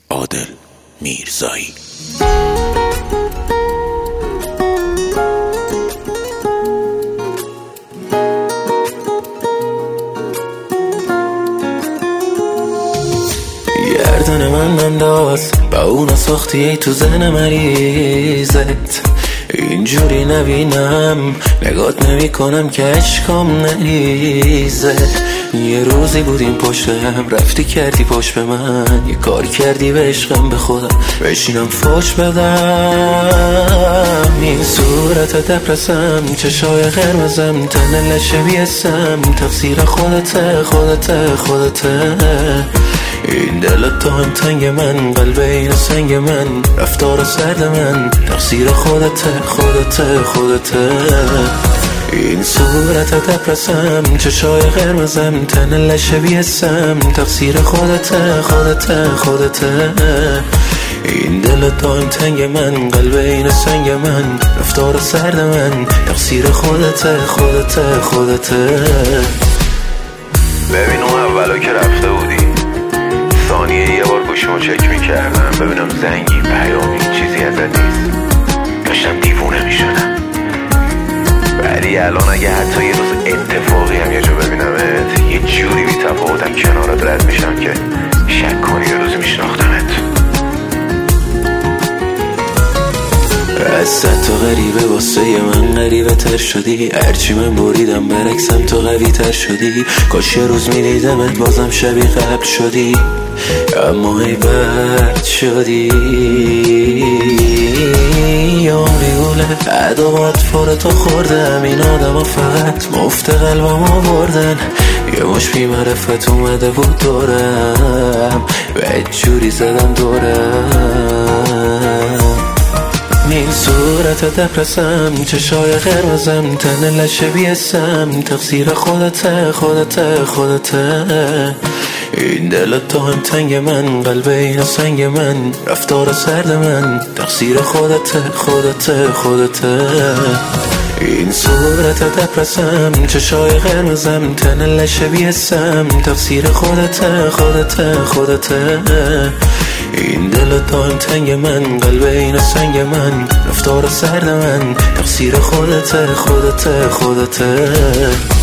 عادل میرزایی. گردن من انداز با اونا ساختی ای تو ذهن مریضت، اینجوری نبینم نگات نمی کنم که عشقم نریزه. یه روزی بودیم پشت هم، رفتی کردی پشت به من، یه کار کردی به عشقم، به خودم بشینم فوش بدم. این صورت دپرسم، چشای قرمزم، تن لشه بیسم، تقصیر خودته خودته خودته. این دلت تو هم تنگ من، قلب این سنگ من، رفتار سرد من، تقصیر خودته خودته خودته. این صورت دپرسم، چشای قرمزم، تن لشه بیسم، تقصیر خودته خودته خودته. این دلت تو هم تنگ من، قلب این سنگ من، رفتار سرد من، تقصیر خودته خودته خودته. ببین اون اولا که رفته بودی، ثانیه یه بار گوشمو چک میکردم ببینم زنگی پیامی چیزی ازت نیست، داشتم دیوونه میشدم. ولی الان اگه حتی یه روز اتفاقی هم یه جا ببینمت، یه جوری بی تفاوتم کنارت رد میشم که شک کنی یه روز میشناختمت. از تو غریبه واسه من غریبه تر شدی، هرچی من بریدم برعکسم تو قوی تر شدی. کاش یه روز میدیدمت بازم شبیه قبل شدی، اما ای بد شدی. عمری اوله عدوات فور تو خوردم، این آدم ها فقط مفت قلبم آوردن. یه مش بی معرفت اومده بود دورم، بد جوری زدم دورم. این صورت دپرسم، چشای قرمزم، تن لشه بیسم، تقصیر خودته خودته خودته. این دلت تو هم تنگ من، قلب این سنگ من، رفتار سرد من، تقصیر خودته خودته خودته. این صورت دپرسم، چشای قرمزم، تن لشه بیسم، تقصیر خودته خودته خودته. این دلت تو هم تنگ من، قلب این سنگ من، رفتار سرد من، تقصیر خودته خودته خودته.